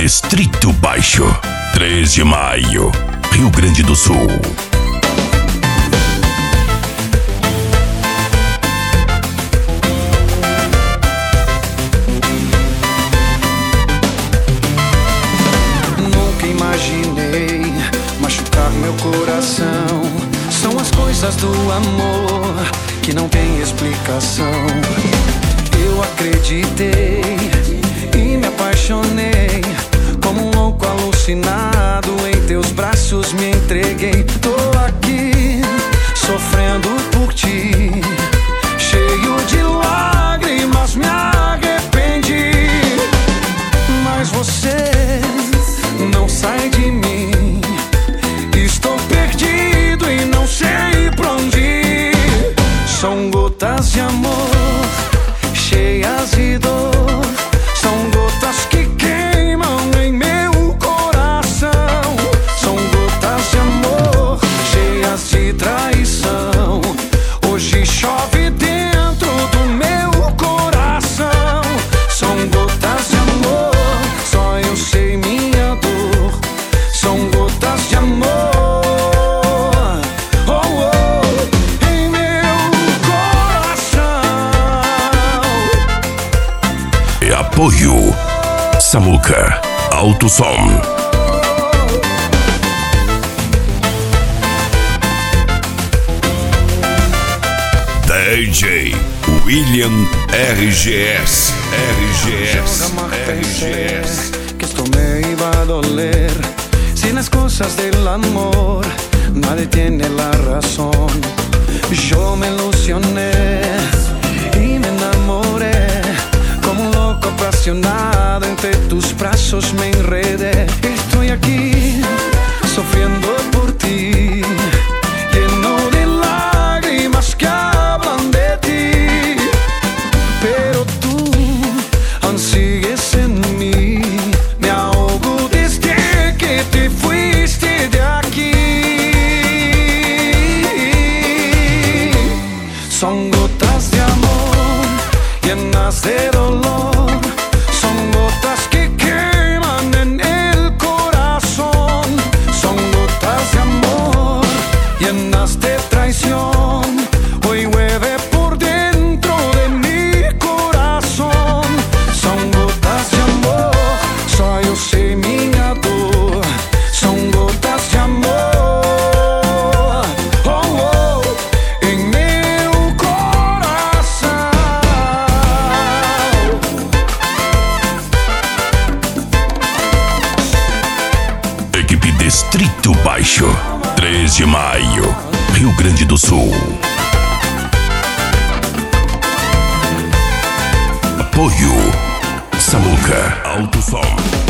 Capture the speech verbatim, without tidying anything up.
Distrito Baixo, três de maio, Rio Grande do Sul. Nunca imaginei machucar meu coração. São as coisas do amor que não tem explicação. Eu acreditei e me apaixonei, como um louco alucinado, em teus braços me entreguei. Tô aqui sofrendo por ti, cheio de lágrimas, me arrependi. Mas você não sai de mim, estou perdido e não sei pra onde ir. São gotas de amor cheias de dor, são gotas que queimam em meu coração. São gotas de amor cheias de traição. Hoje chove dentro do meu coração. São gotas de amor, só eu sei minha dor. São gotas de amor, oh, oh, em meu coração. E apoio Samuca Alto Som. D J William R G S, R G S, R G S. Que esto me iba a doler. Si las cosas del amor nadie tiene la razón. Yo me ilusioné y me enamoré, como un loco apasionado, entre tus brazos me enredé. Estoy aquí sufriendo por ti, lleno de lágrimas que hablan de ti. Pero tú aún sigues en mí, me ahogo desde que te fuiste de aquí. Son gotas de amor llenas de dolor, son gotas que queman en el corazón. Son gotas de amor llenas de traición. Hoy llueve por dentro de mi corazón. Son gotas de amor, só eu sei minha dor. Son gotas de amor, oh, oh, en meu coração. Equipe Distrito Baixo, três de maio, Rio Grande do Sul. Apoio Samuca Alto Som.